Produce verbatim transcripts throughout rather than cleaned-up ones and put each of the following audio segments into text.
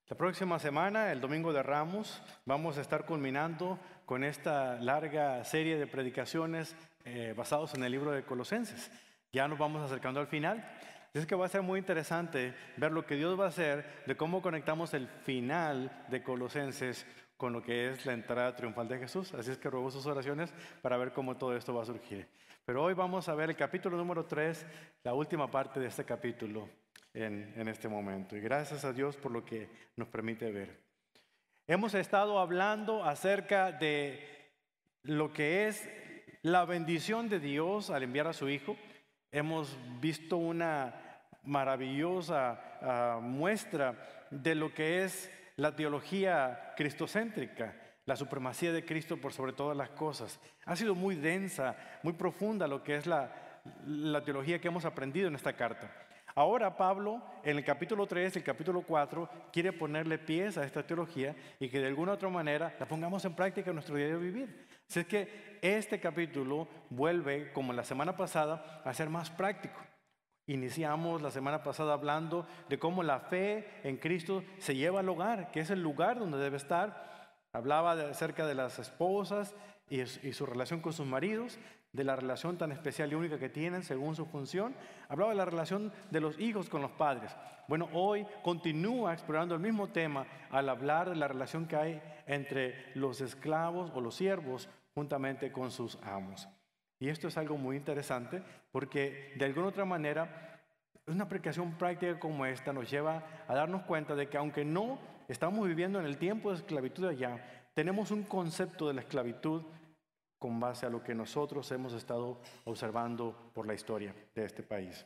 La próxima semana, el Domingo de Ramos, vamos a estar culminando con esta larga serie de predicaciones eh, basados en el libro de Colosenses. Ya nos vamos acercando al final. Es que va a ser muy interesante ver lo que Dios va a hacer, de cómo conectamos el final de Colosenses con lo que es la entrada triunfal de Jesús. Así es que ruego sus oraciones para ver cómo todo esto va a surgir. Pero hoy vamos a ver el capítulo número tres, la última parte de este capítulo. En, en este momento. Y gracias a Dios por lo que nos permite ver. Hemos estado hablando acerca de lo que es la bendición de Dios al enviar a su Hijo. Hemos visto una maravillosa uh, muestra de lo que es la teología cristocéntrica, la supremacía de Cristo por sobre todas las cosas. Ha sido muy densa, muy profunda lo que es la, la teología que hemos aprendido en esta carta. Ahora Pablo, en el capítulo tres, el capítulo cuatro, quiere ponerle pies a esta teología y que de alguna otra manera la pongamos en práctica en nuestro diario vivir. Así es que este capítulo vuelve, como la semana pasada, a ser más práctico. Iniciamos la semana pasada hablando de cómo la fe en Cristo se lleva al hogar, que es el lugar donde debe estar. Hablaba de, acerca de las esposas y, y su relación con sus maridos, de la relación tan especial y única que tienen según su función. Hablaba de la relación de los hijos con los padres. Bueno, hoy continúa explorando el mismo tema al hablar de la relación que hay entre los esclavos o los siervos juntamente con sus amos. Y esto es algo muy interesante porque de alguna otra manera una aplicación práctica como esta nos lleva a darnos cuenta de que aunque no estamos viviendo en el tiempo de esclavitud allá, tenemos un concepto de la esclavitud con base a lo que nosotros hemos estado observando por la historia de este país.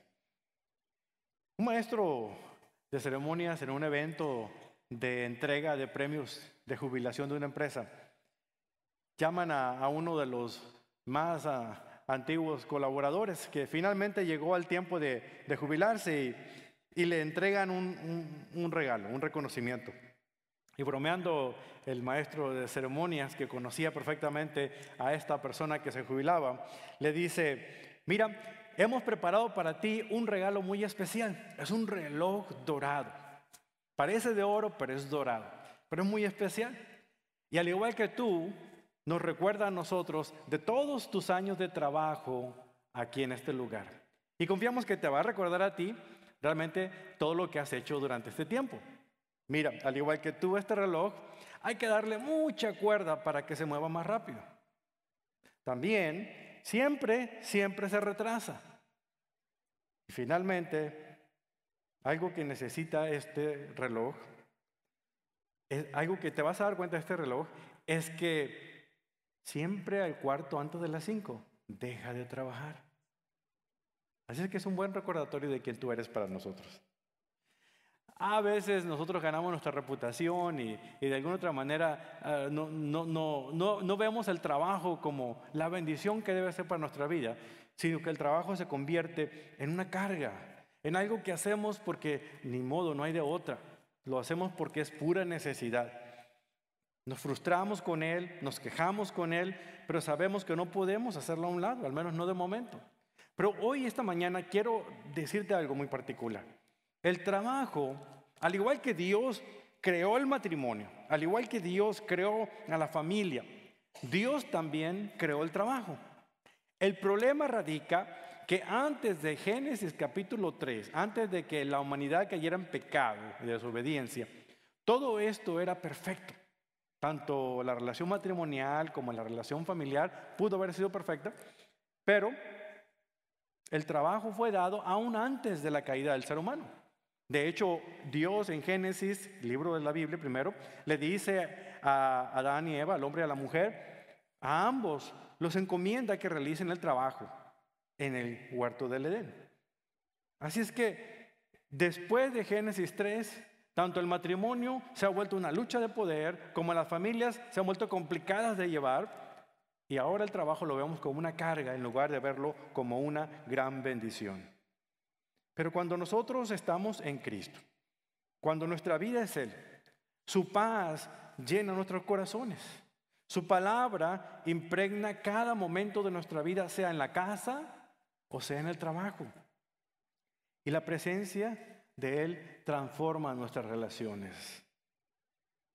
Un maestro de ceremonias en un evento de entrega de premios de jubilación de una empresa, llaman a, a uno de los más a, antiguos colaboradores que finalmente llegó al tiempo de, de jubilarse y, y le entregan un, un, un regalo, un reconocimiento. Y bromeando, el maestro de ceremonias, que conocía perfectamente a esta persona que se jubilaba, le dice: mira, hemos preparado para ti un regalo muy especial. Es un reloj dorado. Parece de oro, pero es dorado. Pero es muy especial. Y al igual que tú, nos recuerda a nosotros de todos tus años de trabajo aquí en este lugar. Y confiamos que te va a recordar a ti realmente todo lo que has hecho durante este tiempo. Mira, al igual que tú, este reloj, hay que darle mucha cuerda para que se mueva más rápido. También, siempre, siempre se retrasa. Y finalmente, algo que necesita este reloj, es, algo que te vas a dar cuenta de este reloj, es que siempre al cuarto antes de las cinco, deja de trabajar. Así es que es un buen recordatorio de quién tú eres para nosotros. A veces nosotros ganamos nuestra reputación y, y de alguna otra manera uh, no, no, no, no, no vemos el trabajo como la bendición que debe ser para nuestra vida, sino que el trabajo se convierte en una carga, en algo que hacemos porque ni modo, no hay de otra. Lo hacemos porque es pura necesidad. Nos frustramos con él, nos quejamos con él, pero sabemos que no podemos hacerlo a un lado, al menos no de momento. Pero hoy, esta mañana, quiero decirte algo muy particular. El trabajo, al igual que Dios creó el matrimonio, al igual que Dios creó a la familia, Dios también creó el trabajo. El problema radica que antes de Génesis capítulo tres, antes de que la humanidad cayera en pecado y desobediencia, todo esto era perfecto. Tanto la relación matrimonial como la relación familiar pudo haber sido perfecta, pero el trabajo fue dado aún antes de la caída del ser humano. De hecho, Dios en Génesis, libro de la Biblia primero, le dice a Adán y Eva, al hombre y a la mujer, a ambos los encomienda que realicen el trabajo en el huerto del Edén. Así es que después de Génesis tres, tanto el matrimonio se ha vuelto una lucha de poder, como las familias se han vuelto complicadas de llevar, y ahora el trabajo lo vemos como una carga en lugar de verlo como una gran bendición. Pero cuando nosotros estamos en Cristo, cuando nuestra vida es Él, su paz llena nuestros corazones, su palabra impregna cada momento de nuestra vida, sea en la casa o sea en el trabajo. Y la presencia de Él transforma nuestras relaciones.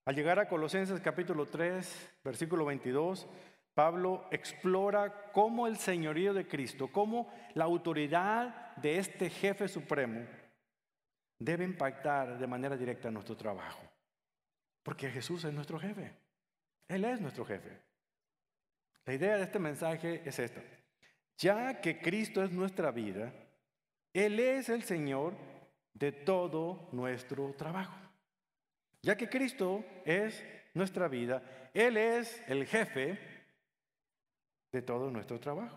Al llegar a Colosenses capítulo tres, versículo veintidós, Pablo explora cómo el señorío de Cristo, cómo la autoridad de este jefe supremo debe impactar de manera directa nuestro trabajo. Porque Jesús es nuestro jefe. Él es nuestro jefe. La idea de este mensaje es esta. Ya que Cristo es nuestra vida, Él es el Señor de todo nuestro trabajo. Ya que Cristo es nuestra vida, Él es el jefe de todo nuestro trabajo.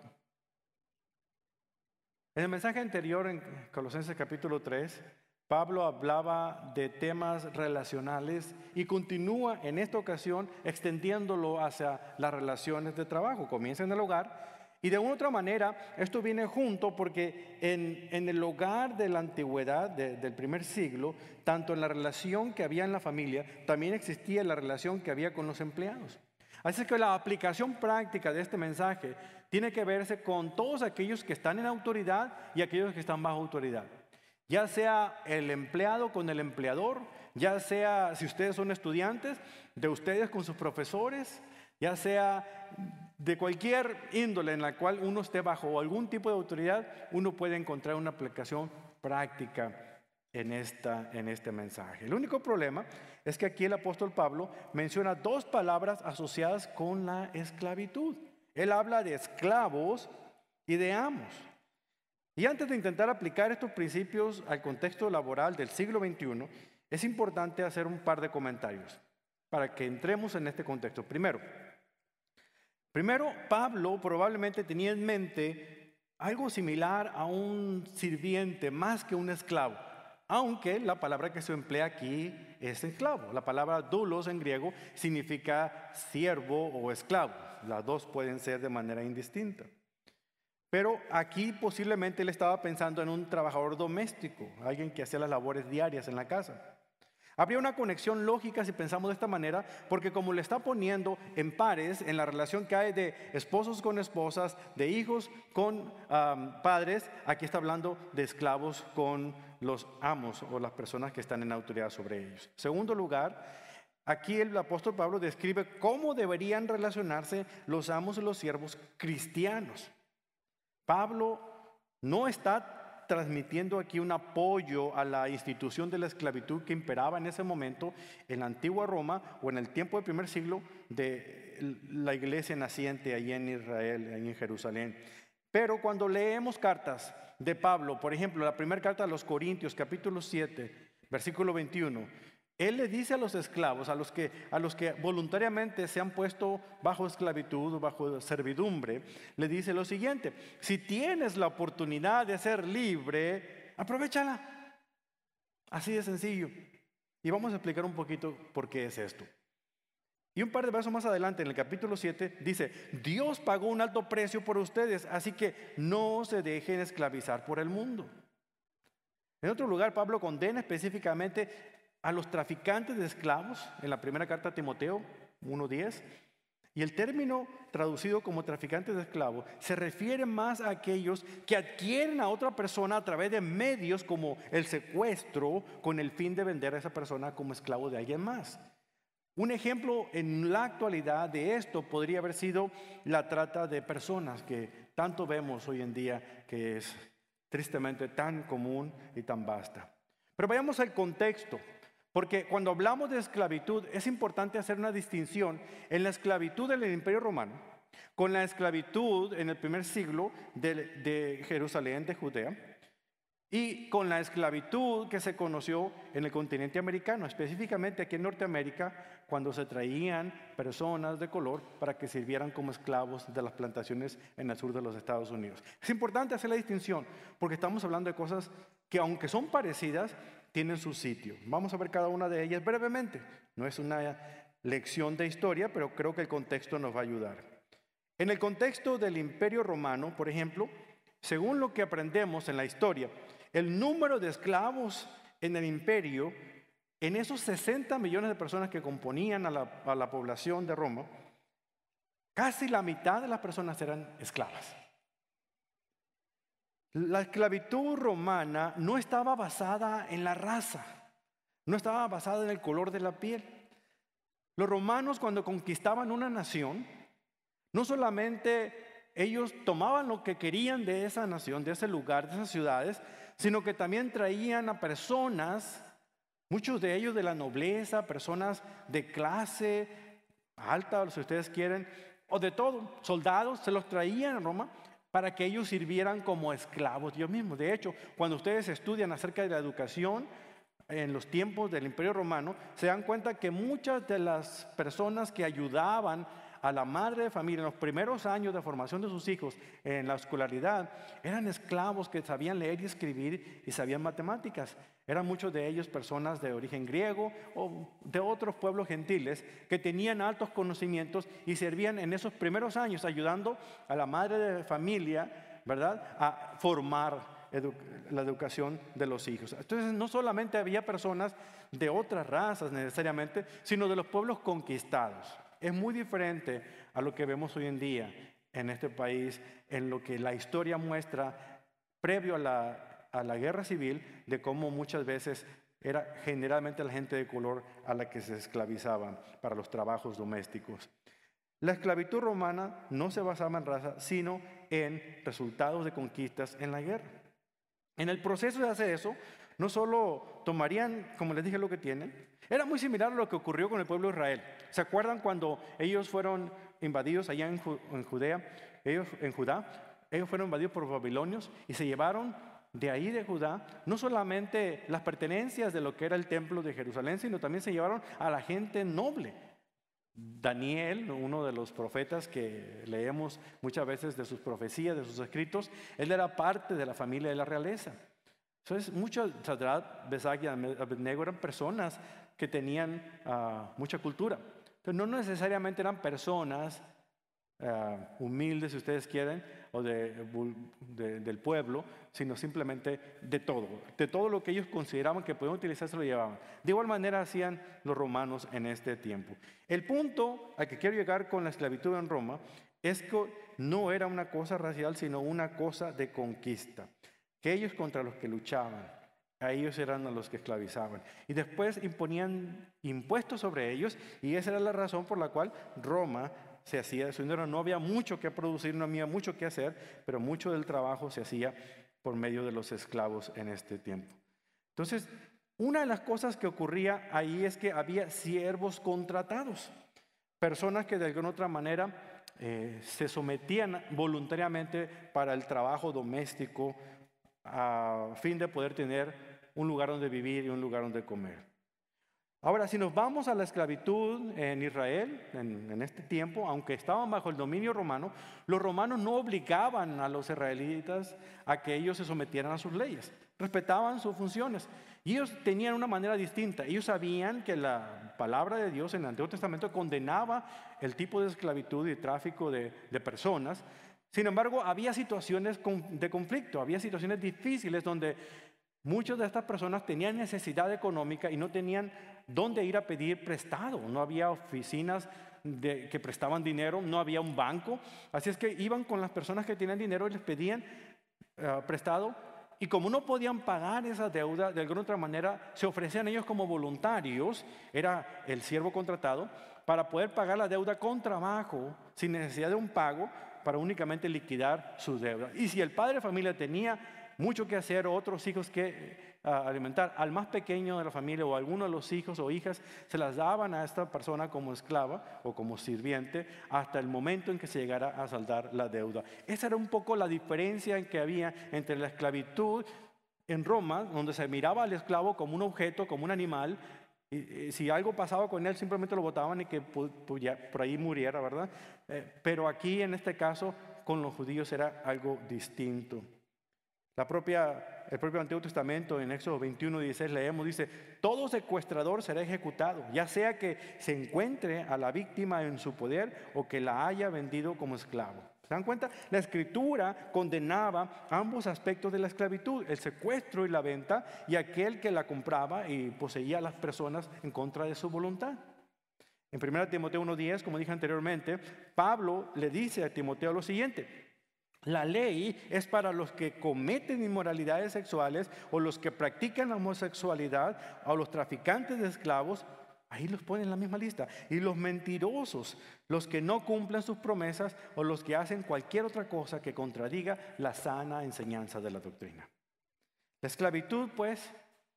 En el mensaje anterior, en Colosenses capítulo tres, Pablo hablaba de temas relacionales y continúa en esta ocasión extendiéndolo hacia las relaciones de trabajo. Comienza en el hogar y de una u otra manera esto viene junto porque en, en el hogar de la antigüedad, de, del primer siglo, tanto en la relación que había en la familia, también existía la relación que había con los empleados. Así que la aplicación práctica de este mensaje tiene que verse con todos aquellos que están en autoridad y aquellos que están bajo autoridad. Ya sea el empleado con el empleador, ya sea si ustedes son estudiantes, de ustedes con sus profesores, ya sea de cualquier índole en la cual uno esté bajo algún tipo de autoridad, uno puede encontrar una aplicación práctica en, esta, en este mensaje. El único problema es que aquí el apóstol Pablo menciona dos palabras asociadas con la esclavitud. Él habla de esclavos y de amos. Y antes de intentar aplicar estos principios al contexto laboral del siglo veintiuno, es importante hacer un par de comentarios para que entremos en este contexto. Primero, primero, Pablo probablemente tenía en mente algo similar a un sirviente más que un esclavo, aunque la palabra que se emplea aquí es esclavo. La palabra doulos en griego significa siervo o esclavo. Las dos pueden ser de manera indistinta. Pero aquí posiblemente él estaba pensando en un trabajador doméstico, alguien que hacía las labores diarias en la casa. Habría una conexión lógica si pensamos de esta manera, porque como le está poniendo en pares en la relación que hay de esposos con esposas, de hijos con um, padres, aquí está hablando de esclavos con los amos o las personas que están en autoridad sobre ellos. Segundo lugar, aquí el apóstol Pablo describe cómo deberían relacionarse los amos y los siervos cristianos. Pablo no está transmitiendo aquí un apoyo a la institución de la esclavitud que imperaba en ese momento en la antigua Roma o en el tiempo del primer siglo de la iglesia naciente allí en Israel, allí en Jerusalén. Pero cuando leemos cartas de Pablo, por ejemplo, la primera carta a los Corintios, capítulo siete, versículo veintiuno, él le dice a los esclavos, a los que, a los que voluntariamente se han puesto bajo esclavitud, bajo servidumbre, le dice lo siguiente: si tienes la oportunidad de ser libre, aprovéchala. Así de sencillo. Y vamos a explicar un poquito por qué es esto. Y un par de versos más adelante, en el capítulo siete, dice: Dios pagó un alto precio por ustedes, así que no se dejen esclavizar por el mundo. En otro lugar, Pablo condena específicamente a los traficantes de esclavos en la primera carta a Timoteo uno diez, y el término traducido como traficantes de esclavos se refiere más a aquellos que adquieren a otra persona a través de medios como el secuestro con el fin de vender a esa persona como esclavo de alguien más. Un ejemplo en la actualidad de esto podría haber sido la trata de personas que tanto vemos hoy en día, que es tristemente tan común y tan vasta. Pero vayamos al contexto. Porque cuando hablamos de esclavitud es importante hacer una distinción en la esclavitud del Imperio Romano con la esclavitud en el primer siglo de, de Jerusalén, de Judea, y con la esclavitud que se conoció en el continente americano, específicamente aquí en Norteamérica, cuando se traían personas de color para que sirvieran como esclavos de las plantaciones en el sur de los Estados Unidos. Es importante hacer la distinción porque estamos hablando de cosas que, aunque son parecidas, tienen su sitio. Vamos a ver cada una de ellas brevemente. No es una lección de historia, pero creo que el contexto nos va a ayudar. En el contexto del Imperio Romano, por ejemplo, según lo que aprendemos en la historia, el número de esclavos en el imperio, en esos sesenta millones de personas que componían a la, a la población de Roma, casi la mitad de las personas eran esclavas. La esclavitud romana no estaba basada en la raza, no estaba basada en el color de la piel. Los romanos, cuando conquistaban una nación, no solamente ellos tomaban lo que querían de esa nación, de ese lugar, de esas ciudades, sino que también traían a personas, muchos de ellos de la nobleza, personas de clase alta, si ustedes quieren, o de todo, soldados, se los traían a Roma para que ellos sirvieran como esclavos ellos mismos. De hecho, cuando ustedes estudian acerca de la educación en los tiempos del Imperio Romano, se dan cuenta que muchas de las personas que ayudaban a la madre de familia en los primeros años de formación de sus hijos en la escolaridad eran esclavos que sabían leer y escribir y sabían matemáticas. Eran muchos de ellos personas de origen griego o de otros pueblos gentiles que tenían altos conocimientos y servían en esos primeros años ayudando a la madre de familia, ¿verdad?, a formar edu- la educación de los hijos. Entonces no solamente había personas de otras razas necesariamente, sino de los pueblos conquistados. Es muy diferente a lo que vemos hoy en día en este país, en lo que la historia muestra previo a la, a la guerra civil, de cómo muchas veces era generalmente la gente de color a la que se esclavizaban para los trabajos domésticos. La esclavitud romana no se basaba en raza, sino en resultados de conquistas en la guerra. En el proceso de hacer eso, no solo tomarían, como les dije, lo que tienen, era muy similar a lo que ocurrió con el pueblo de Israel. ¿Se acuerdan cuando ellos fueron invadidos allá en, Ju- en Judea, ellos, en Judá? Ellos fueron invadidos por babilonios y se llevaron de ahí de Judá no solamente las pertenencias de lo que era el templo de Jerusalén, sino también se llevaron a la gente noble. Daniel, uno de los profetas que leemos muchas veces de sus profecías, de sus escritos, él era parte de la familia de la realeza. Entonces, muchos, Sadrach, Mesach y Abednego eran personas que tenían uh, mucha cultura. Entonces, no necesariamente eran personas uh, humildes, si ustedes quieren, o de, de, del pueblo, sino simplemente de todo. De todo lo que ellos consideraban que podían utilizar, se lo llevaban. De igual manera hacían los romanos en este tiempo. El punto al que quiero llegar con la esclavitud en Roma es que no era una cosa racial, sino una cosa de conquista. Que ellos contra los que luchaban, a ellos eran a los que esclavizaban. Y después imponían impuestos sobre ellos, y esa era la razón por la cual Roma se hacía de su dinero. No había mucho que producir, no había mucho que hacer, pero mucho del trabajo se hacía por medio de los esclavos en este tiempo. Entonces, una de las cosas que ocurría ahí es que había siervos contratados, personas que de alguna otra manera eh, se sometían voluntariamente para el trabajo doméstico, a fin de poder tener un lugar donde vivir y un lugar donde comer. Ahora, si nos vamos a la esclavitud en Israel, en, en este tiempo, aunque estaban bajo el dominio romano, los romanos no obligaban a los israelitas a que ellos se sometieran a sus leyes. Respetaban sus funciones. Y ellos tenían una manera distinta. Ellos sabían que la palabra de Dios en el Antiguo Testamento condenaba el tipo de esclavitud y tráfico de, de personas. Sin embargo, había situaciones de conflicto, había situaciones difíciles donde muchas de estas personas tenían necesidad económica y no tenían dónde ir a pedir prestado. No había oficinas de, que prestaban dinero, no había un banco. Así es que iban con las personas que tenían dinero y les pedían uh, prestado. Y como no podían pagar esa deuda, de alguna otra manera se ofrecían ellos como voluntarios, era el siervo contratado, para poder pagar la deuda con trabajo, sin necesidad de un pago, para únicamente liquidar su deuda. Y si el padre de familia tenía mucho que hacer, o otros hijos que uh, alimentar, al más pequeño de la familia o alguno de los hijos o hijas, se las daban a esta persona como esclava o como sirviente hasta el momento en que se llegara a saldar la deuda. Esa era un poco la diferencia que había entre la esclavitud en Roma, donde se miraba al esclavo como un objeto, como un animal. Y, y si algo pasaba con él, simplemente lo botaban y que por, por ahí muriera, ¿verdad? Eh, pero aquí, en este caso, con los judíos era algo distinto. La propia, el propio Antiguo Testamento, en Éxodo veintiuno, dieciséis, leemos, dice: todo secuestrador será ejecutado, ya sea que se encuentre a la víctima en su poder o que la haya vendido como esclavo. ¿Se dan cuenta? La Escritura condenaba ambos aspectos de la esclavitud, el secuestro y la venta, y aquel que la compraba y poseía a las personas en contra de su voluntad. En primera Timoteo uno diez, como dije anteriormente, Pablo le dice a Timoteo lo siguiente: la ley es para los que cometen inmoralidades sexuales o los que practican la homosexualidad o los traficantes de esclavos ahí los pone en la misma lista. Y los mentirosos, los que no cumplen sus promesas o los que hacen cualquier otra cosa que contradiga la sana enseñanza de la doctrina. La esclavitud, pues,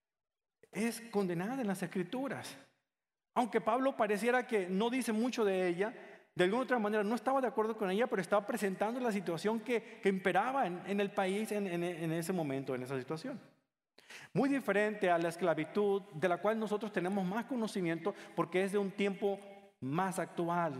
es condenada en las Escrituras. Aunque Pablo pareciera que no dice mucho de ella, de alguna otra manera no estaba de acuerdo con ella, pero estaba presentando la situación que, que imperaba en, en el país en, en, en ese momento, en esa situación. Muy diferente a la esclavitud, de la cual nosotros tenemos más conocimiento porque es de un tiempo más actual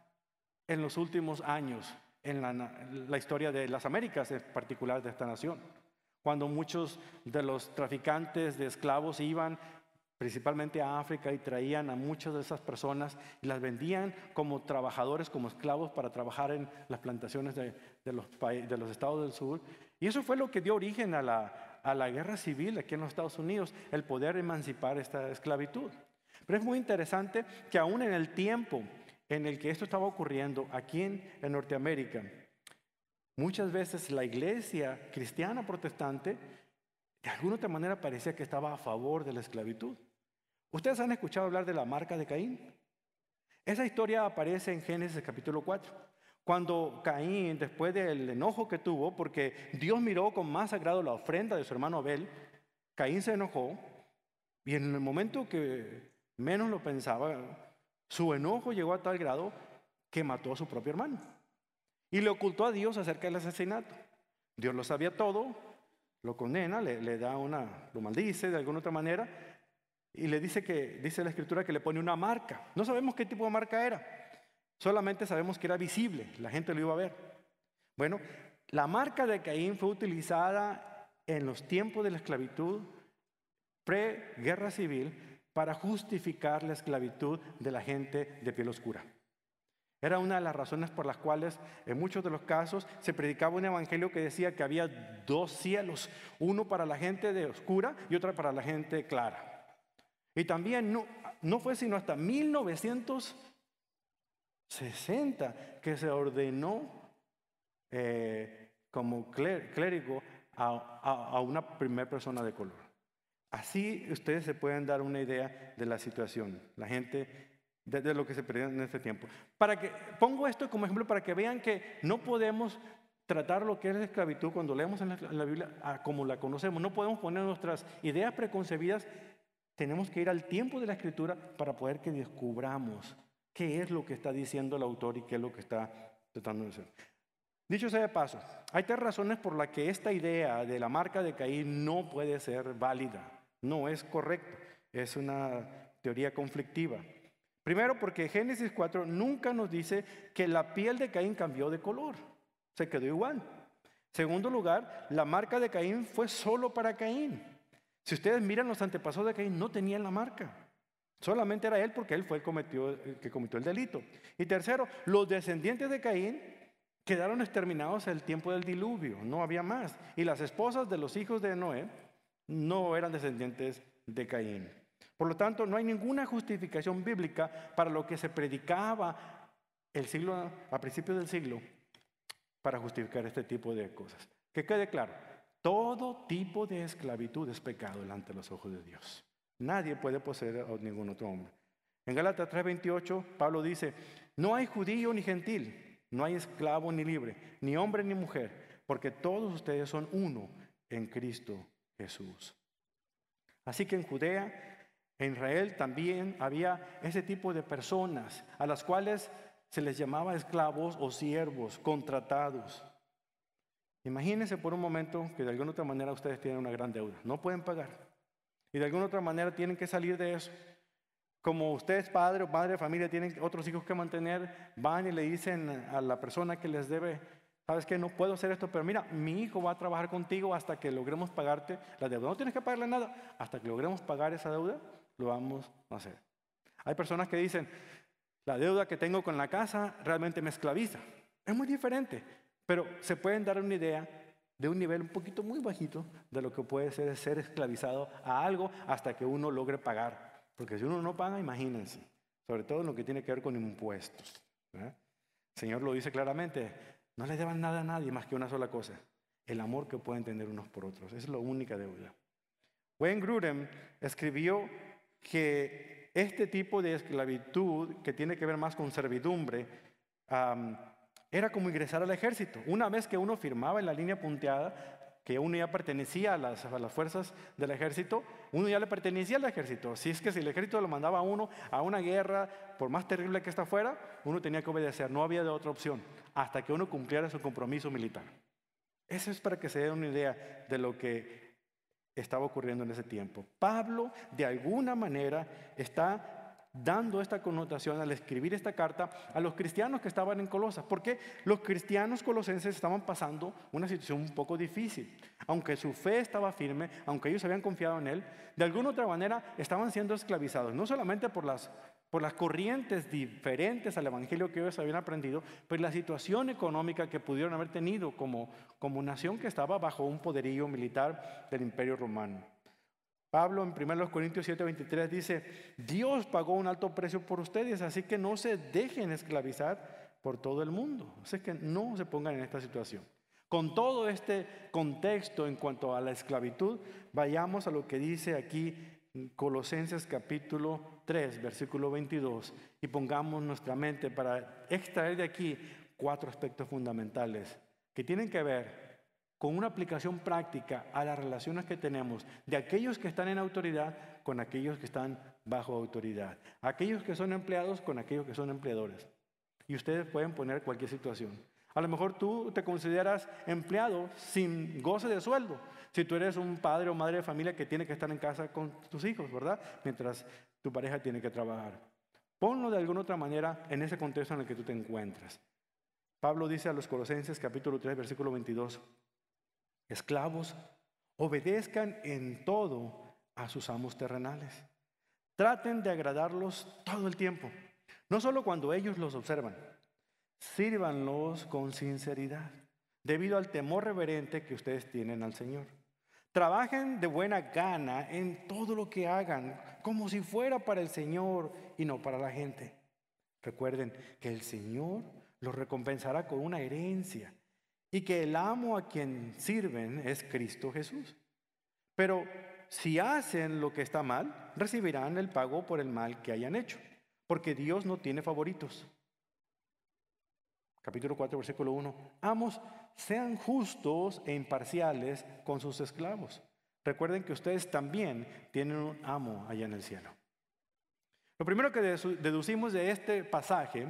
en los últimos años, en la, la historia de las Américas, en particular de esta nación. Cuando muchos de los traficantes de esclavos iban principalmente a África y traían a muchas de esas personas y las vendían como trabajadores, como esclavos para trabajar en las plantaciones de, de, los, de los estados del sur. Y eso fue lo que dio origen a la, a la guerra civil aquí en los Estados Unidos, el poder emancipar esta esclavitud. Pero es muy interesante que aún en el tiempo en el que esto estaba ocurriendo aquí en, en Norteamérica, muchas veces la iglesia cristiana protestante de alguna otra manera parecía que estaba a favor de la esclavitud. ¿Ustedes han escuchado hablar de la marca de Caín? Esa historia aparece en Génesis capítulo cuatro. Cuando Caín, después del enojo que tuvo, porque Dios miró con más agrado la ofrenda de su hermano Abel, Caín se enojó y en el momento que menos lo pensaba, su enojo llegó a tal grado que mató a su propio hermano y le ocultó a Dios acerca del asesinato. Dios lo sabía todo, lo condena, le, le da una, lo maldice de alguna otra manera y le dice que, dice la Escritura que le pone una marca. No sabemos qué tipo de marca era, solamente sabemos que era visible, la gente lo iba a ver. Bueno, la marca de Caín fue utilizada en los tiempos de la esclavitud pre-guerra civil para justificar la esclavitud de la gente de piel oscura. Era una de las razones por las cuales en muchos de los casos se predicaba un evangelio que decía que había dos cielos, uno para la gente de oscura y otro para la gente clara. Y también no, no fue sino hasta mil novecientos sesenta que se ordenó eh, como clérigo a, a, a una primera persona de color. Así ustedes se pueden dar una idea de la situación, la gente de, de lo que se perdió en este tiempo. Para que, pongo esto como ejemplo para que vean que no podemos tratar lo que es la esclavitud cuando leemos en la, en la Biblia a como la conocemos. No podemos poner nuestras ideas preconcebidas. Tenemos que ir al tiempo de la Escritura para poder que descubramos qué es lo que está diciendo el autor y qué es lo que está tratando de decir. Dicho sea de paso, hay tres razones por las que esta idea de la marca de Caín no puede ser válida. No es correcto. Es una teoría conflictiva. Primero, porque Génesis cuatro nunca nos dice que la piel de Caín cambió de color. Se quedó igual. Segundo lugar, la marca de Caín fue solo para Caín. Si ustedes miran los antepasados de Caín, no tenían la marca. Solamente era él porque él fue el, cometió, el que cometió el delito. Y tercero, los descendientes de Caín quedaron exterminados en el tiempo del diluvio. No había más. Y las esposas de los hijos de Noé no eran descendientes de Caín. Por lo tanto, no hay ninguna justificación bíblica para lo que se predicaba el siglo, a principios del siglo para justificar este tipo de cosas. Que quede claro, todo tipo de esclavitud es pecado delante de los ojos de Dios. Nadie puede poseer a ningún otro hombre. En Gálatas tres veintiocho, Pablo dice, no hay judío ni gentil, no hay esclavo ni libre, ni hombre ni mujer, porque todos ustedes son uno en Cristo Jesús. Así que en Judea, en Israel también había ese tipo de personas a las cuales se les llamaba esclavos o siervos, contratados. Imagínense por un momento que de alguna otra manera ustedes tienen una gran deuda, no pueden pagar. Y de alguna otra manera tienen que salir de eso. Como ustedes, padre o madre de familia, tienen otros hijos que mantener, van y le dicen a la persona que les debe, ¿sabes qué? No puedo hacer esto, pero mira, mi hijo va a trabajar contigo hasta que logremos pagarte la deuda. No tienes que pagarle nada, hasta que logremos pagar esa deuda, lo vamos a hacer. Hay personas que dicen, la deuda que tengo con la casa realmente me esclaviza. Es muy diferente, pero se pueden dar una idea de un nivel un poquito muy bajito de lo que puede ser ser esclavizado a algo hasta que uno logre pagar. Porque si uno no paga, imagínense, sobre todo en lo que tiene que ver con impuestos. ¿eh? El Señor lo dice claramente, no le deban nada a nadie más que una sola cosa, el amor que pueden tener unos por otros. Esa es la única deuda. Wayne Grudem escribió que Este tipo de esclavitud, que tiene que ver más con servidumbre, um, era como ingresar al ejército. Una vez que uno firmaba en la línea punteada, que uno ya pertenecía a las, a las fuerzas del ejército, uno ya le pertenecía al ejército. Así es que si el ejército lo mandaba a uno a una guerra, por más terrible que esta fuera, uno tenía que obedecer, no había de otra opción, hasta que uno cumpliera su compromiso militar. Eso es para que se den una idea de lo que estaba ocurriendo en ese tiempo. Pablo, de alguna manera, está dando esta connotación al escribir esta carta a los cristianos que estaban en Colosas, porque los cristianos colosenses estaban pasando una situación un poco difícil. Aunque su fe estaba firme, aunque ellos habían confiado en él, de alguna otra manera estaban siendo esclavizados, no solamente por las, por las corrientes diferentes al evangelio que ellos habían aprendido, pero la situación económica que pudieron haber tenido como, como nación que estaba bajo un poderío militar del Imperio Romano. Pablo en primera Corintios siete veintitrés dice: Dios pagó un alto precio por ustedes, así que no se dejen esclavizar por todo el mundo. Así que no se pongan en esta situación. Con todo este contexto en cuanto a la esclavitud, vayamos a lo que dice aquí Colosenses capítulo tres, versículo veintidós, y pongamos nuestra mente para extraer de aquí cuatro aspectos fundamentales que tienen que ver con una aplicación práctica a las relaciones que tenemos de aquellos que están en autoridad con aquellos que están bajo autoridad, aquellos que son empleados con aquellos que son empleadores. Y ustedes pueden poner cualquier situación. A lo mejor tú te consideras empleado sin goce de sueldo, si tú eres un padre o madre de familia que tiene que estar en casa con tus hijos, ¿verdad? Mientras tu pareja tiene que trabajar. Ponlo de alguna otra manera en ese contexto en el que tú te encuentras. Pablo dice a los Colosenses capítulo tres, versículo veintidós: Esclavos, obedezcan en todo a sus amos terrenales. Traten de agradarlos todo el tiempo, no solo cuando ellos los observan. Sírvanlos con sinceridad, debido al temor reverente que ustedes tienen al Señor. Trabajen de buena gana en todo lo que hagan, como si fuera para el Señor y no para la gente. Recuerden que el Señor los recompensará con una herencia, y que el amo a quien sirven es Cristo Jesús. Pero si hacen lo que está mal, recibirán el pago por el mal que hayan hecho, porque Dios no tiene favoritos. Capítulo cuatro, versículo uno. Amos, sean justos e imparciales con sus esclavos. Recuerden que ustedes también tienen un amo allá en el cielo. Lo primero que deducimos de este pasaje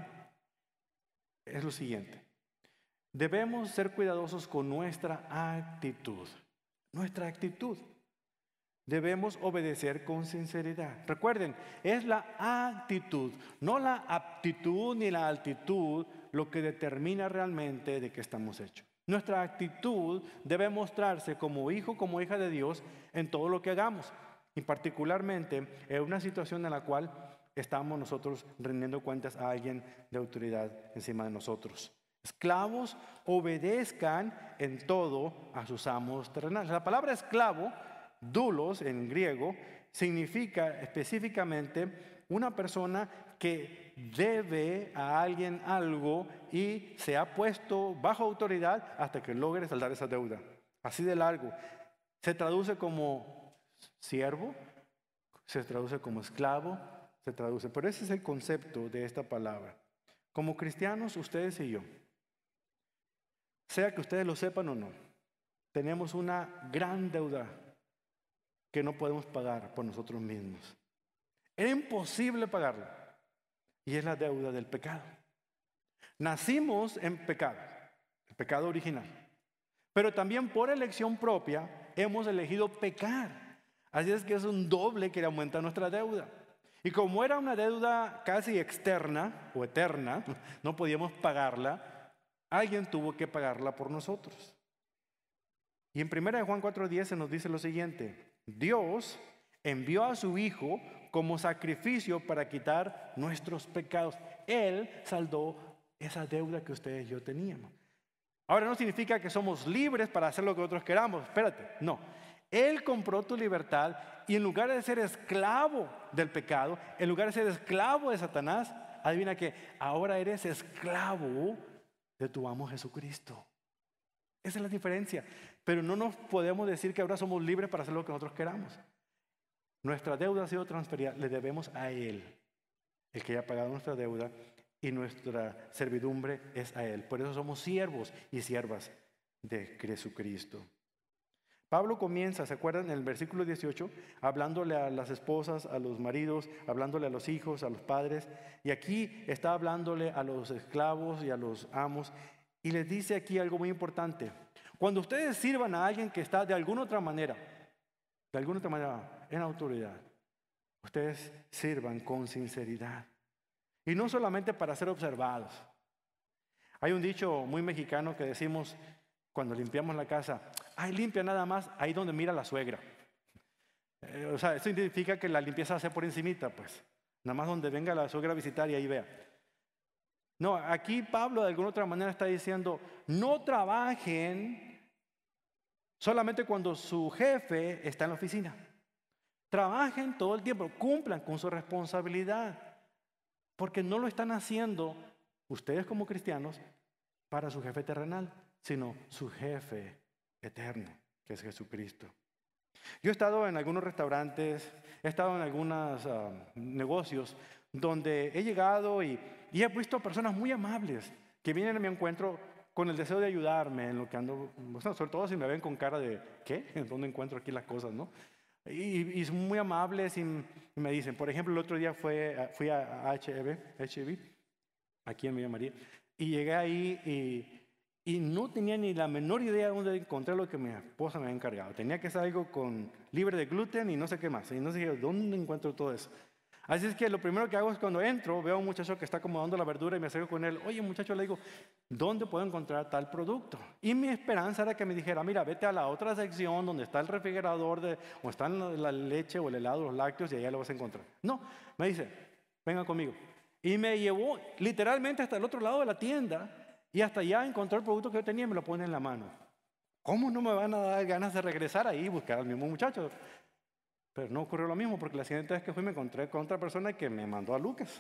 es lo siguiente: debemos ser cuidadosos con nuestra actitud. Nuestra actitud. Debemos obedecer con sinceridad. Recuerden, es la actitud, no la aptitud ni la altitud, lo que determina realmente de qué estamos hechos. Nuestra actitud debe mostrarse como hijo, como hija de Dios en todo lo que hagamos. Y particularmente en una situación en la cual estamos nosotros rindiendo cuentas a alguien de autoridad encima de nosotros. Esclavos, obedezcan en todo a sus amos terrenales. La palabra esclavo, doulos en griego, significa específicamente una persona que debe a alguien algo y se ha puesto bajo autoridad hasta que logre saldar esa deuda. Así de largo. Se traduce como siervo, se traduce como esclavo, se traduce. Pero ese es el concepto de esta palabra. Como cristianos, ustedes y yo, sea que ustedes lo sepan o no, tenemos una gran deuda que no podemos pagar por nosotros mismos. Era imposible pagarla. Y es la deuda del pecado. Nacimos en pecado, el pecado original. Pero también por elección propia hemos elegido pecar. Así es que es un doble que le aumenta nuestra deuda. Y como era una deuda casi externa o eterna, no podíamos pagarla, alguien tuvo que pagarla por nosotros. Y en primera de Juan cuatro diez se nos dice lo siguiente: Dios envió a su Hijo como sacrificio para quitar nuestros pecados. Él saldó esa deuda que ustedes y yo teníamos. Ahora no significa que somos libres para hacer lo que nosotros queramos. Espérate, no. Él compró tu libertad y en lugar de ser esclavo del pecado, en lugar de ser esclavo de Satanás, adivina que ahora eres esclavo de tu amo Jesucristo. Esa es la diferencia. Pero no nos podemos decir que ahora somos libres para hacer lo que nosotros queramos. Nuestra deuda ha sido transferida, le debemos a Él, el que ya ha pagado nuestra deuda, y nuestra servidumbre es a Él. Por eso somos siervos y siervas de Jesucristo. Pablo comienza, ¿se acuerdan? En el versículo dieciocho, hablándole a las esposas, a los maridos, hablándole a los hijos, a los padres. Y aquí está hablándole a los esclavos y a los amos. Y les dice aquí algo muy importante. Cuando ustedes sirvan a alguien que está de alguna otra manera, de alguna otra manera en autoridad, ustedes sirvan con sinceridad. Y no solamente para ser observados. Hay un dicho muy mexicano que decimos cuando limpiamos la casa: ay, limpia nada más ahí donde mira la suegra. Eh, o sea, eso significa que la limpieza se hace por encimita, pues. Nada más donde venga la suegra a visitar y ahí vea. No, aquí Pablo de alguna otra manera está diciendo: no trabajen solamente cuando su jefe está en la oficina. Trabajen todo el tiempo, cumplan con su responsabilidad. Porque no lo están haciendo ustedes como cristianos para su jefe terrenal, sino su jefe eterno, que es Jesucristo. Yo he estado en algunos restaurantes, he estado en algunos uh, negocios donde he llegado y, y he visto personas muy amables que vienen a mi encuentro con el deseo de ayudarme en lo que ando, sobre todo si me ven con cara de ¿qué? ¿En dónde encuentro aquí las cosas, no? Y, y son muy amables y, y me dicen, por ejemplo, el otro día fue, fui a H E B, H E B, aquí en Villa María, y llegué ahí y, y no tenía ni la menor idea de dónde encontrar lo que mi esposa me había encargado. Tenía que ser algo con, libre de gluten y no sé qué más. Y no sé dónde encuentro todo eso. Así es que lo primero que hago es cuando entro, veo a un muchacho que está acomodando la verdura y me acerco con él. Oye, muchacho, le digo, ¿dónde puedo encontrar tal producto? Y mi esperanza era que me dijera, mira, vete a la otra sección donde está el refrigerador, de, o está la leche o el helado, los lácteos, y allá lo vas a encontrar. No, me dice, venga conmigo. Y me llevó literalmente hasta el otro lado de la tienda y hasta allá encontró el producto que yo tenía y me lo pone en la mano. ¿Cómo no me van a dar ganas de regresar ahí y buscar al mismo muchacho? Pero no ocurrió lo mismo, porque la siguiente vez que fui me encontré con otra persona que me mandó a Lucas.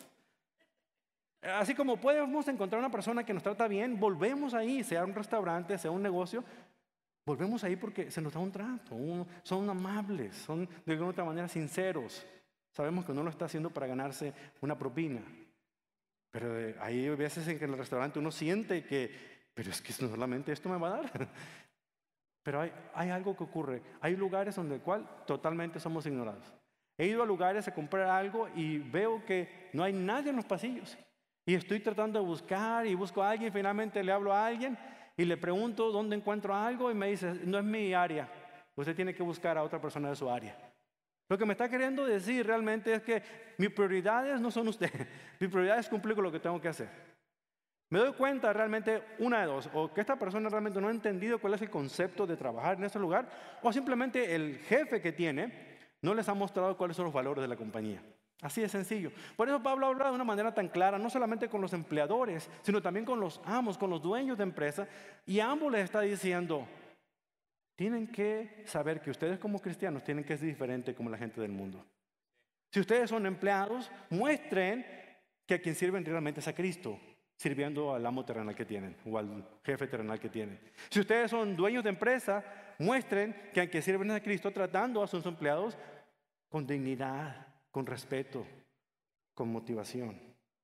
Así como podemos encontrar una persona que nos trata bien, volvemos ahí, sea un restaurante, sea un negocio, volvemos ahí porque se nos da un trato, un, son amables, son de alguna otra manera sinceros. Sabemos que no lo está haciendo para ganarse una propina. Pero eh, hay veces en que en el restaurante uno siente que, pero es que solamente esto me va a dar. Pero hay, hay algo que ocurre. Hay lugares donde el cual totalmente somos ignorados. He ido a lugares a comprar algo y veo que no hay nadie en los pasillos. Y estoy tratando de buscar y busco a alguien. Finalmente le hablo a alguien y le pregunto dónde encuentro algo y me dice, no es mi área. Usted tiene que buscar a otra persona de su área. Lo que me está queriendo decir realmente es que mis prioridades no son usted. Mi prioridad es cumplir con lo que tengo que hacer. Me doy cuenta realmente, una de dos, o que esta persona realmente no ha entendido cuál es el concepto de trabajar en ese lugar, o simplemente el jefe que tiene no les ha mostrado cuáles son los valores de la compañía. Así de sencillo. Por eso Pablo habla de una manera tan clara, no solamente con los empleadores, sino también con los amos, con los dueños de empresa, y a ambos les está diciendo, tienen que saber que ustedes como cristianos tienen que ser diferentes como la gente del mundo. Si ustedes son empleados, muestren que a quien sirven realmente es a Cristo, sirviendo al amo terrenal que tienen o al jefe terrenal que tienen. Si ustedes son dueños de empresa, muestren que aunque sirven a Cristo, tratando a sus empleados con dignidad, con respeto, con motivación.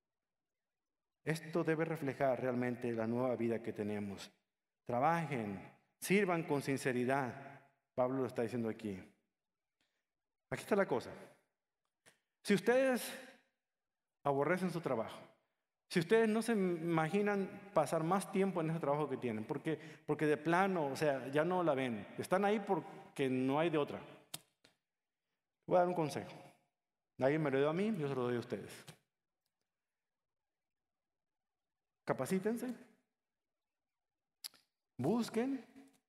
Esto debe reflejar realmente la nueva vida que tenemos. Trabajen, sirvan con sinceridad. Pablo lo está diciendo aquí. Aquí está la cosa. Si ustedes aborrecen su trabajo, si ustedes no se imaginan pasar más tiempo en ese trabajo que tienen, porque, porque de plano, o sea, ya no la ven, están ahí porque no hay de otra. Voy a dar un consejo. Nadie me lo dio a mí, yo se lo doy a ustedes. Capacítense, busquen,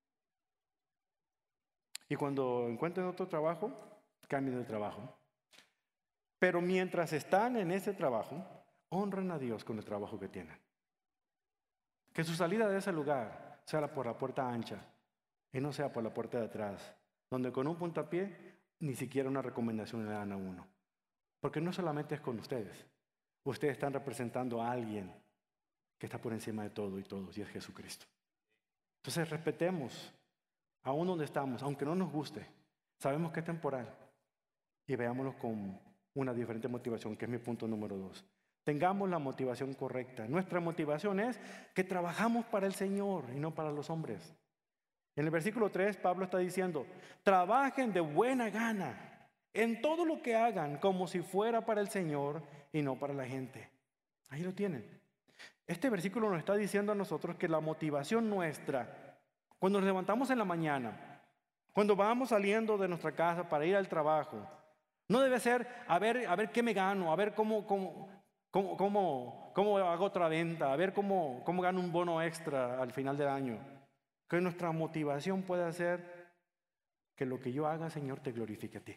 y cuando encuentren otro trabajo, cambien de trabajo. Pero mientras están en ese trabajo, honren a Dios con el trabajo que tienen. Que su salida de ese lugar sea por la puerta ancha y no sea por la puerta de atrás, donde con un puntapié ni siquiera una recomendación le dan a uno. Porque no solamente es con ustedes. Ustedes están representando a alguien que está por encima de todo y todos, y es Jesucristo. Entonces respetemos aún donde estamos, aunque no nos guste. Sabemos que es temporal. y veámoslo con una diferente motivación, que es mi punto número dos. Tengamos la motivación correcta. Nuestra motivación es que trabajamos para el Señor y no para los hombres. En el versículo tres, Pablo está diciendo, trabajen de buena gana en todo lo que hagan, como si fuera para el Señor y no para la gente. Ahí lo tienen. Este versículo nos está diciendo a nosotros que la motivación nuestra, cuando nos levantamos en la mañana, cuando vamos saliendo de nuestra casa para ir al trabajo, no debe ser a ver, a ver qué me gano, a ver cómo, cómo, cómo, cómo, cómo hago otra venta, a ver cómo, cómo gano un bono extra al final del año. Que nuestra motivación pueda ser que lo que yo haga, Señor, te glorifique a ti.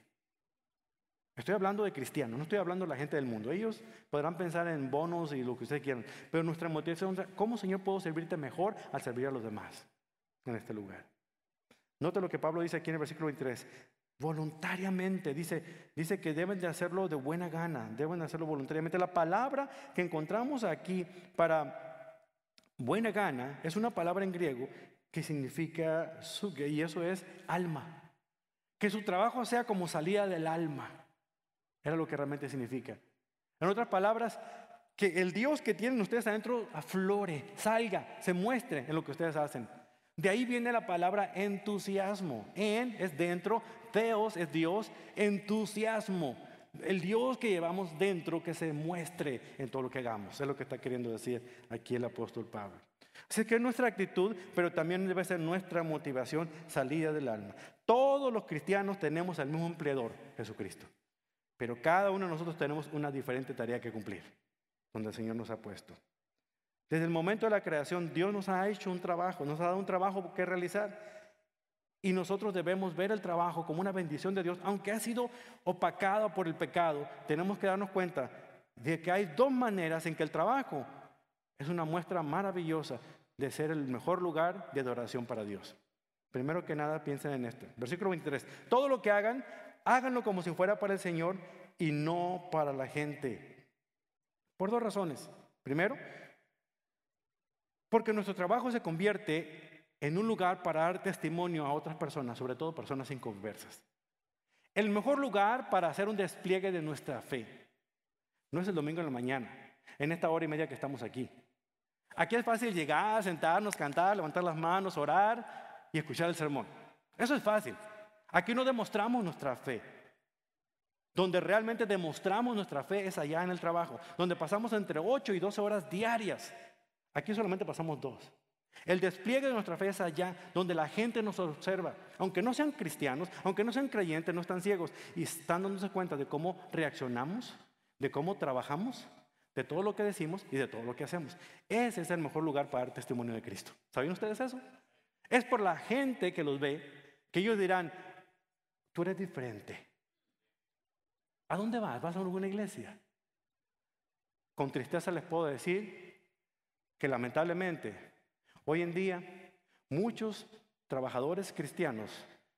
Estoy hablando de cristianos, no estoy hablando de la gente del mundo. Ellos podrán pensar en bonos y lo que ustedes quieran, pero nuestra motivación es, ¿cómo, Señor, puedo servirte mejor al servir a los demás en este lugar? Note lo que Pablo dice aquí en el versículo veintitrés. Voluntariamente, dice, dice que deben de hacerlo de buena gana, deben de hacerlo voluntariamente. La palabra que encontramos aquí para buena gana es una palabra en griego que significa suge, y eso es alma. Que su trabajo sea como salida del alma. Era lo que realmente significa. En otras palabras, que el Dios que tienen ustedes adentro aflore, salga, se muestre en lo que ustedes hacen. De ahí viene la palabra entusiasmo. En es dentro, theos es Dios, entusiasmo. El Dios que llevamos dentro que se muestre en todo lo que hagamos. Es lo que está queriendo decir aquí el apóstol Pablo. Así que es nuestra actitud, pero también debe ser nuestra motivación salida del alma. Todos los cristianos tenemos el mismo empleador, Jesucristo. Pero cada uno de nosotros tenemos una diferente tarea que cumplir, donde el Señor nos ha puesto. Desde el momento de la creación, Dios nos ha hecho un trabajo, nos ha dado un trabajo que realizar. Y nosotros debemos ver el trabajo como una bendición de Dios, aunque ha sido opacado por el pecado. Tenemos que darnos cuenta de que hay dos maneras en que el trabajo es una muestra maravillosa de ser el mejor lugar de adoración para Dios. Primero que nada, piensen en esto. Versículo veintitrés. Todo lo que hagan, háganlo como si fuera para el Señor y no para la gente. Por dos razones. Primero, porque nuestro trabajo se convierte en un lugar para dar testimonio a otras personas, sobre todo personas inconversas. El mejor lugar para hacer un despliegue de nuestra fe no es el domingo en la mañana, en esta hora y media que estamos aquí. Aquí es fácil llegar, sentarnos, cantar, levantar las manos, orar y escuchar el sermón. Eso es fácil. Aquí no demostramos nuestra fe. Donde realmente demostramos nuestra fe es allá en el trabajo, donde pasamos entre ocho y doce horas diarias. Aquí solamente pasamos dos. El despliegue de nuestra fe es allá, donde la gente nos observa. Aunque no sean cristianos, aunque no sean creyentes, no están ciegos. Y están dándose cuenta de cómo reaccionamos, de cómo trabajamos, de todo lo que decimos y de todo lo que hacemos. Ese es el mejor lugar para dar testimonio de Cristo. ¿Saben ustedes eso? Es por la gente que los ve, que ellos dirán, tú eres diferente. ¿A dónde vas? ¿Vas a alguna iglesia? Con tristeza les puedo decir que lamentablemente hoy en día muchos trabajadores cristianos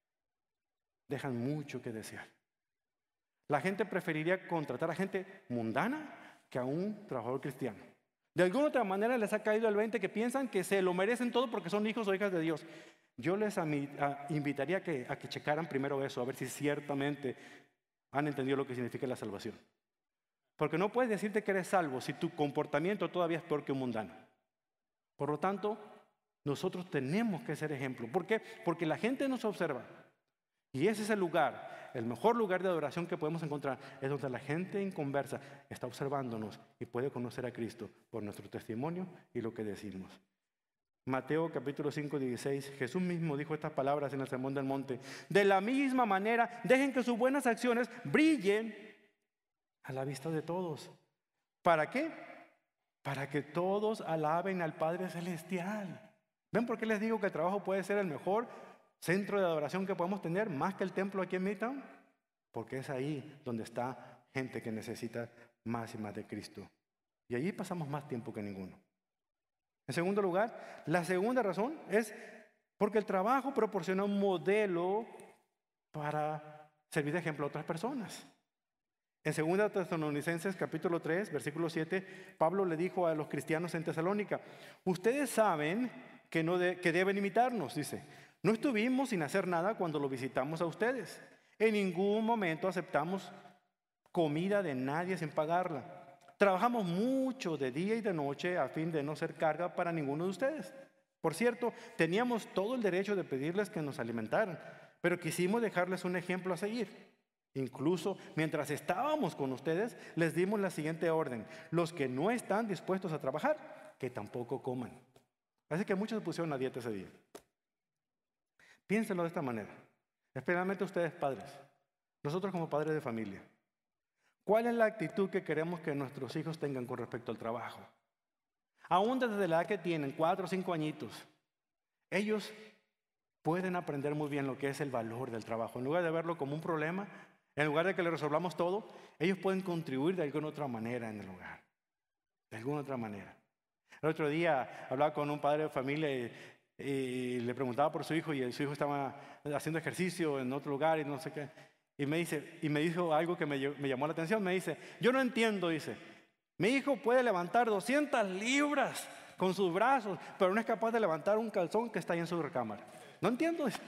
dejan mucho que desear. La gente preferiría contratar a gente mundana que a un trabajador cristiano. De alguna otra manera les ha caído el veinte que piensan que se lo merecen todo porque son hijos o hijas de Dios. Yo les invitaría a que, a que checaran primero eso, a ver si ciertamente han entendido lo que significa la salvación. Porque no puedes decirte que eres salvo si tu comportamiento todavía es peor que un mundano. Por lo tanto, nosotros tenemos que ser ejemplo. ¿Por qué? Porque la gente nos observa. Y ese es el lugar, el mejor lugar de adoración que podemos encontrar. Es donde la gente inconversa está observándonos y puede conocer a Cristo por nuestro testimonio y lo que decimos. Mateo capítulo cinco, dieciséis, Jesús mismo dijo estas palabras en el Sermón del Monte. De la misma manera, dejen que sus buenas acciones brillen a la vista de todos. ¿Para qué? Para que todos alaben al Padre Celestial. ¿Ven por qué les digo que el trabajo puede ser el mejor centro de adoración que podemos tener, más que el templo aquí en Midtown? Porque es ahí donde está gente que necesita más y más de Cristo. Y allí pasamos más tiempo que ninguno. En segundo lugar, la segunda razón es porque el trabajo proporciona un modelo para servir de ejemplo a otras personas. En segunda Tesalonicenses capítulo tres, versículo siete, Pablo le dijo a los cristianos en Tesalónica, ustedes saben que, no de, que deben imitarnos, dice. No estuvimos sin hacer nada cuando lo visitamos a ustedes. En ningún momento aceptamos comida de nadie sin pagarla. Trabajamos mucho de día y de noche a fin de no ser carga para ninguno de ustedes. Por cierto, teníamos todo el derecho de pedirles que nos alimentaran, pero quisimos dejarles un ejemplo a seguir. Incluso mientras estábamos con ustedes, les dimos la siguiente orden: los que no están dispuestos a trabajar, que tampoco coman. Así que muchos se pusieron a dieta ese día. Piénsenlo de esta manera, especialmente ustedes padres, nosotros como padres de familia. ¿Cuál es la actitud que queremos que nuestros hijos tengan con respecto al trabajo? Aún desde la edad que tienen, cuatro o cinco añitos, ellos pueden aprender muy bien lo que es el valor del trabajo. En lugar de verlo como un problema, en lugar de que le resolvamos todo, ellos pueden contribuir de alguna otra manera en el hogar. De alguna otra manera. El otro día hablaba con un padre de familia y, y le preguntaba por su hijo, y su hijo estaba haciendo ejercicio en otro lugar y no sé qué. Y me dice, y me dijo algo que me, me llamó la atención. Me dice, yo no entiendo, dice, mi hijo puede levantar doscientas libras con sus brazos, pero no es capaz de levantar un calzón que está ahí en su recámara. No entiendo, dice.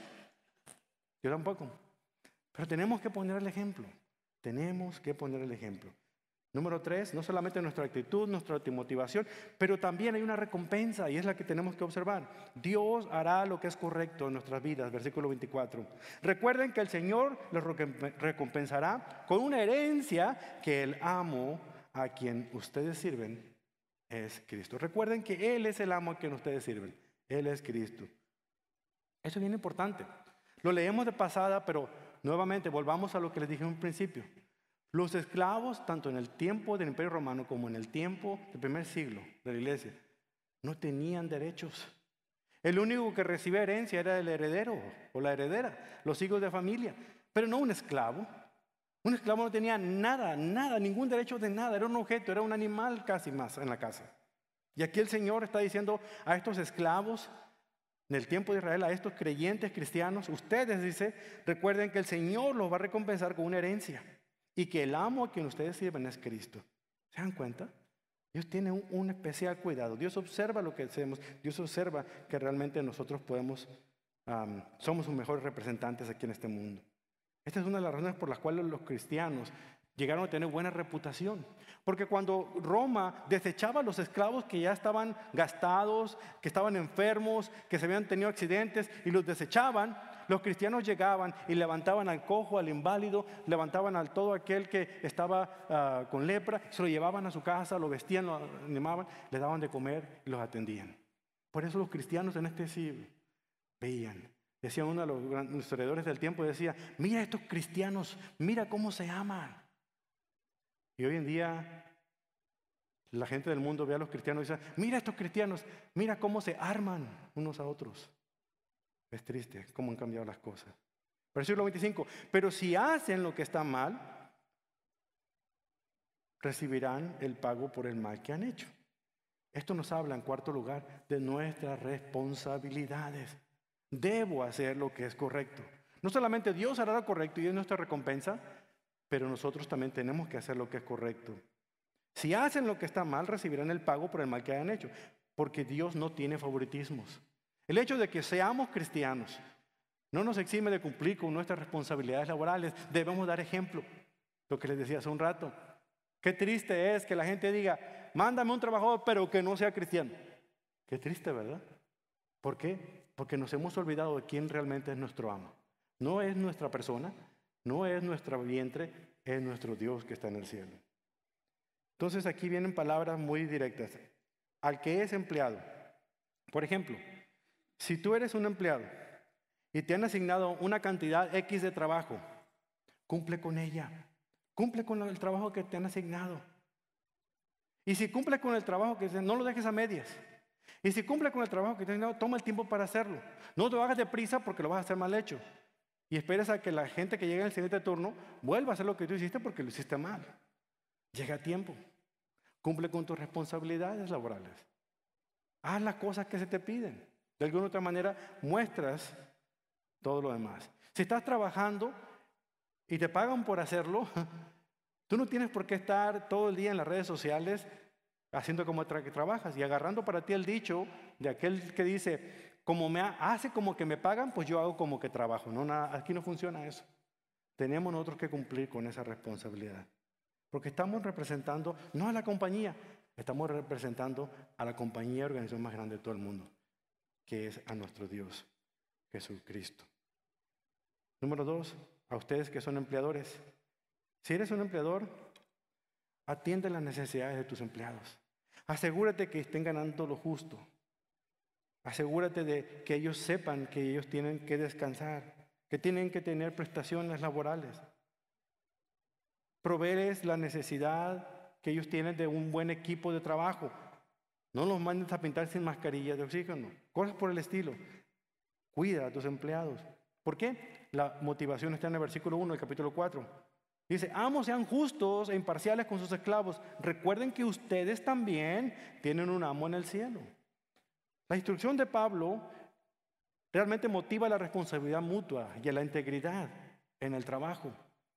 Yo tampoco. Pero tenemos que poner el ejemplo. Tenemos que poner el ejemplo. Número tres, no solamente nuestra actitud, nuestra motivación, pero también hay una recompensa, y es la que tenemos que observar. Dios hará lo que es correcto en nuestras vidas, versículo veinticuatro. Recuerden que el Señor les recompensará con una herencia, que el amo a quien ustedes sirven es Cristo. Recuerden que Él es el amo a quien ustedes sirven. Él es Cristo. Eso es bien importante. Lo leemos de pasada, pero nuevamente volvamos a lo que les dije en un principio. Los esclavos, tanto en el tiempo del Imperio Romano como en el tiempo del primer siglo de la iglesia, no tenían derechos. El único que recibía herencia era el heredero o la heredera, los hijos de familia, pero no un esclavo. Un esclavo no tenía nada, nada, ningún derecho de nada, era un objeto, era un animal casi más en la casa. Y aquí el Señor está diciendo a estos esclavos en el tiempo de Israel, a estos creyentes cristianos, ustedes, dice, recuerden que el Señor los va a recompensar con una herencia. Y que el amo a quien ustedes sirven es Cristo. ¿Se dan cuenta? Dios tiene un, un especial cuidado. Dios observa lo que hacemos. Dios observa que realmente nosotros podemos, um, somos sus mejores representantes aquí en este mundo. Esta es una de las razones por las cuales los cristianos llegaron a tener buena reputación. Porque cuando Roma desechaba a los esclavos que ya estaban gastados, que estaban enfermos, que se habían tenido accidentes y los desechaban, los cristianos llegaban y levantaban al cojo, al inválido, levantaban al todo aquel que estaba uh, con lepra, se lo llevaban a su casa, lo vestían, lo animaban, le daban de comer y los atendían. Por eso los cristianos en este siglo veían. Decía uno de los grandes historiadores del tiempo, decía, mira estos cristianos, mira cómo se aman. Y hoy en día la gente del mundo ve a los cristianos y dice, mira estos cristianos, mira cómo se arman unos a otros. Es triste cómo han cambiado las cosas. Versículo veinticinco. Pero si hacen lo que está mal, recibirán el pago por el mal que han hecho. Esto nos habla, en cuarto lugar, de nuestras responsabilidades. Debo hacer lo que es correcto. No solamente Dios hará lo correcto y es nuestra recompensa, pero nosotros también tenemos que hacer lo que es correcto. Si hacen lo que está mal, recibirán el pago por el mal que hayan hecho, porque Dios no tiene favoritismos. El hecho de que seamos cristianos no nos exime de cumplir con nuestras responsabilidades laborales. Debemos dar ejemplo. Lo que les decía hace un rato. Qué triste es que la gente diga, mándame un trabajador, pero que no sea cristiano. Qué triste, ¿verdad? ¿Por qué? Porque nos hemos olvidado de quién realmente es nuestro amo. No es nuestra persona, no es nuestro vientre, es nuestro Dios que está en el cielo. Entonces aquí vienen palabras muy directas. Al que es empleado. Por ejemplo, si tú eres un empleado y te han asignado una cantidad X de trabajo, cumple con ella. Cumple con el trabajo que te han asignado. Y si cumple con el trabajo que te, no lo dejes a medias. Y si cumple con el trabajo que te han asignado, toma el tiempo para hacerlo. No te lo hagas deprisa porque lo vas a hacer mal hecho. Y esperes a que la gente que llegue en el siguiente turno vuelva a hacer lo que tú hiciste porque lo hiciste mal. Llega a tiempo. Cumple con tus responsabilidades laborales. Haz las cosas que se te piden. De alguna otra manera muestras todo lo demás. Si estás trabajando y te pagan por hacerlo, tú no tienes por qué estar todo el día en las redes sociales haciendo como tra que trabajas y agarrando para ti el dicho de aquel que dice, como me hace como que me pagan, pues yo hago como que trabajo. No, nada, aquí no funciona eso. tenemos nosotros que cumplir con esa responsabilidad. Porque estamos representando, no a la compañía, estamos representando a la compañía, organización más grande de todo el mundo, que es a nuestro Dios, Jesucristo. Número dos, a ustedes que son empleadores. Si eres un empleador, atiende las necesidades de tus empleados. Asegúrate que estén ganando lo justo. Asegúrate de que ellos sepan que ellos tienen que descansar, que tienen que tener prestaciones laborales. Provéeles la necesidad que ellos tienen de un buen equipo de trabajo. No los mandes a pintar sin mascarilla de oxígeno, cosas por el estilo. Cuida a tus empleados. ¿Por qué? La motivación está en el versículo uno del capítulo cuatro. Dice, amos sean justos e imparciales con sus esclavos. Recuerden que ustedes también tienen un amo en el cielo. La instrucción de Pablo realmente motiva la responsabilidad mutua y la integridad en el trabajo.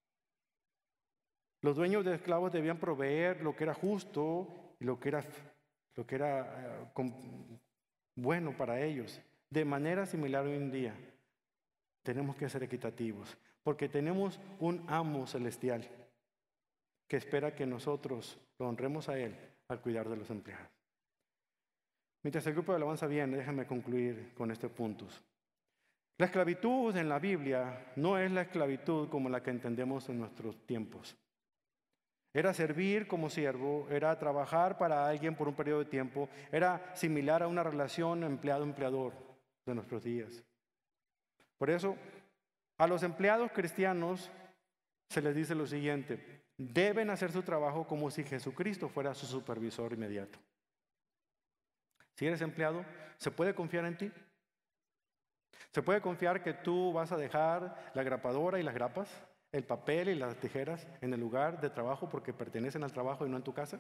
Los dueños de esclavos debían proveer lo que era justo y lo que era, lo que era uh, con, bueno para ellos. De manera similar hoy en día, tenemos que ser equitativos, porque tenemos un amo celestial que espera que nosotros lo honremos a Él al cuidar de los empleados. Mientras el grupo de alabanza viene, déjame concluir con estos puntos. La esclavitud en la Biblia no es la esclavitud como la que entendemos en nuestros tiempos. Era servir como siervo, era trabajar para alguien por un periodo de tiempo, era similar a una relación empleado-empleador de nuestros días. Por eso, a los empleados cristianos se les dice lo siguiente: deben hacer su trabajo como si Jesucristo fuera su supervisor inmediato. Si eres empleado, ¿se puede confiar en ti? ¿Se puede confiar que tú vas a dejar la grapadora y las grapas, el papel y las tijeras en el lugar de trabajo porque pertenecen al trabajo y no en tu casa?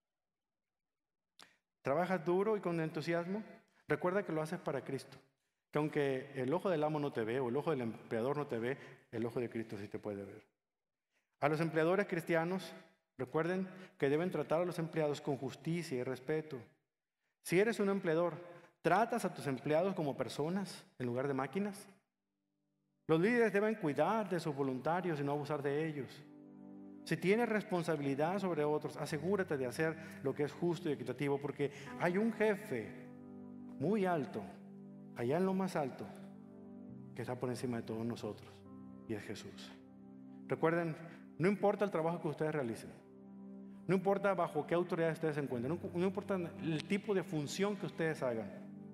¿Trabajas duro y con entusiasmo? Recuerda que lo haces para Cristo. Que aunque el ojo del amo no te ve o el ojo del empleador no te ve, el ojo de Cristo sí te puede ver. A los empleadores cristianos, recuerden que deben tratar a los empleados con justicia y respeto. Si eres un empleador, ¿tratas a tus empleados como personas en lugar de máquinas? Los líderes deben cuidar de sus voluntarios y no abusar de ellos. Si tienes responsabilidad sobre otros, asegúrate de hacer lo que es justo y equitativo, porque hay un jefe muy alto, allá en lo más alto, que está por encima de todos nosotros, y es Jesús. Recuerden, no importa el trabajo que ustedes realicen, no importa bajo qué autoridad ustedes se encuentren, no, no importa el tipo de función que ustedes hagan.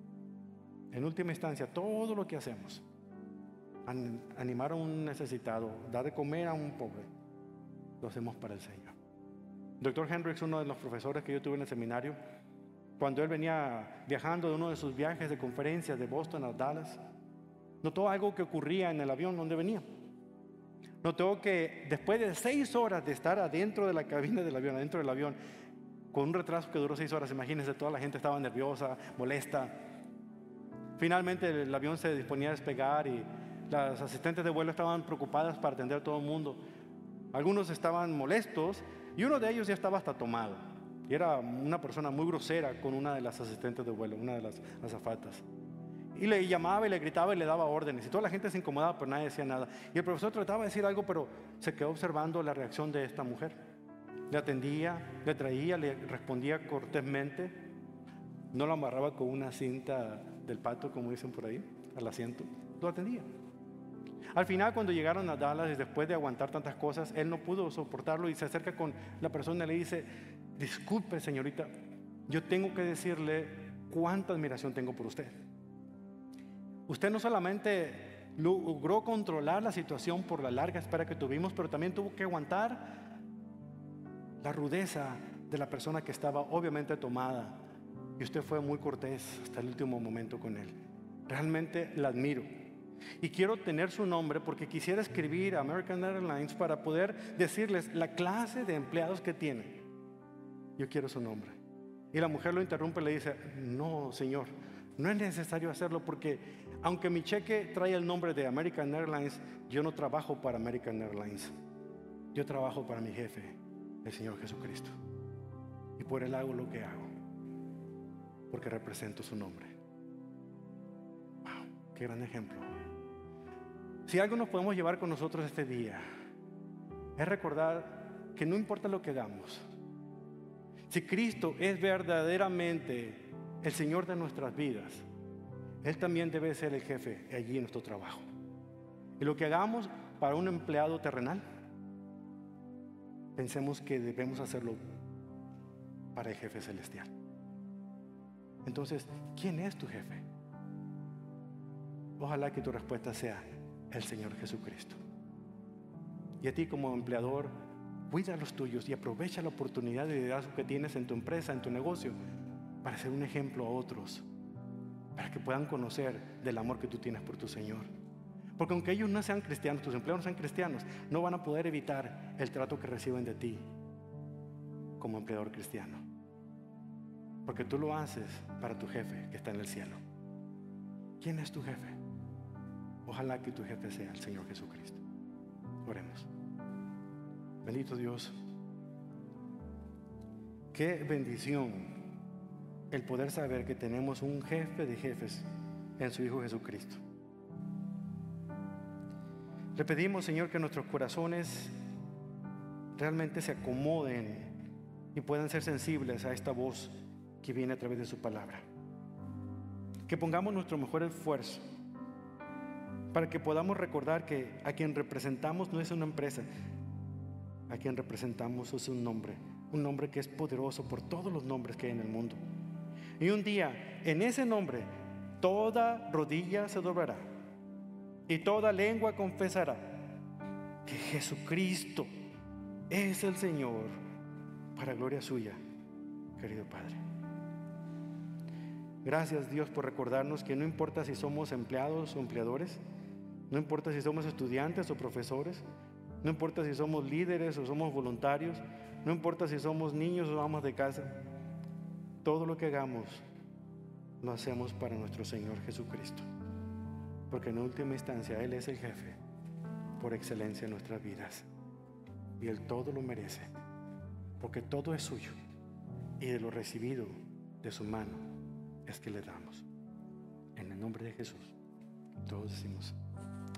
En última instancia, todo lo que hacemos, an, animar a un necesitado, dar de comer a un pobre, lo hacemos para el Señor. doctor Hendricks, uno de los profesores que yo tuve en el seminario, cuando él venía viajando de uno de sus viajes de conferencias de Boston a Dallas, notó algo que ocurría en el avión donde venía. Notó que después de seis horas de estar adentro de la cabina del avión, adentro del avión, con un retraso que duró seis horas, imagínense, toda la gente estaba nerviosa, molesta. Finalmente el avión se disponía a despegar y las asistentes de vuelo estaban preocupadas para atender a todo el mundo. Algunos estaban molestos y uno de ellos ya estaba hasta tomado. Y era una persona muy grosera con una de las asistentes de vuelo, una de las azafatas. Y le llamaba y le gritaba y le daba órdenes. Y toda la gente se incomodaba, pero nadie decía nada. Y el profesor trataba de decir algo, pero se quedó observando la reacción de esta mujer. Le atendía, le traía, le respondía cortésmente. No lo amarraba con una cinta del pato, como dicen por ahí, al asiento. Lo atendía. Al final, cuando llegaron a Dallas, y después de aguantar tantas cosas, él no pudo soportarlo y se acerca con la persona y le dice: disculpe, señorita, yo tengo que decirle cuánta admiración tengo por usted. Usted no solamente logró controlar la situación por la larga espera que tuvimos, pero también tuvo que aguantar la rudeza de la persona que estaba obviamente tomada. Y usted fue muy cortés hasta el último momento con él. Realmente la admiro. Y quiero tener su nombre porque quisiera escribir a American Airlines para poder decirles la clase de empleados que tiene. Yo quiero su nombre. Y la mujer lo interrumpe y le dice: no, señor, no es necesario hacerlo porque aunque mi cheque trae el nombre de American Airlines, yo no trabajo para American Airlines. Yo trabajo para mi jefe, el Señor Jesucristo. Y por él hago lo que hago, porque represento su nombre. Wow, qué gran ejemplo. Si algo nos podemos llevar con nosotros este día, es recordar que no importa lo que hagamos, si Cristo es verdaderamente el Señor de nuestras vidas, Él también debe ser el jefe allí en nuestro trabajo. Y lo que hagamos para un empleado terrenal, pensemos que debemos hacerlo para el jefe celestial. Entonces, ¿quién es tu jefe? Ojalá que tu respuesta sea el Señor Jesucristo. Y a ti como empleador, cuida a los tuyos y aprovecha la oportunidad de liderazgo que tienes en tu empresa, en tu negocio, para ser un ejemplo a otros, para que puedan conocer del amor que tú tienes por tu Señor. Porque aunque ellos no sean cristianos, tus empleados no sean cristianos, no van a poder evitar el trato que reciben de ti como empleador cristiano. Porque tú lo haces para tu jefe que está en el cielo. ¿Quién es tu jefe? Ojalá que tu jefe sea el Señor Jesucristo. Oremos. Bendito Dios, qué bendición el poder saber que tenemos un jefe de jefes en su Hijo Jesucristo. Le pedimos, Señor, que nuestros corazones realmente se acomoden y puedan ser sensibles a esta voz que viene a través de su palabra. Que pongamos nuestro mejor esfuerzo para que podamos recordar que a quien representamos no es una empresa, a quien representamos es un nombre, un nombre que es poderoso por todos los nombres que hay en el mundo. Y un día, en ese nombre, toda rodilla se doblará y toda lengua confesará que Jesucristo es el Señor, para gloria suya, querido Padre. Gracias, Dios, por recordarnos que no importa si somos empleados o empleadores, no importa si somos estudiantes o profesores, no importa si somos líderes o somos voluntarios, no importa si somos niños o amas de casa, todo lo que hagamos lo hacemos para nuestro Señor Jesucristo, porque en última instancia Él es el jefe por excelencia en nuestras vidas y Él todo lo merece, porque todo es suyo y de lo recibido de su mano es que le damos. En el nombre de Jesús todos decimos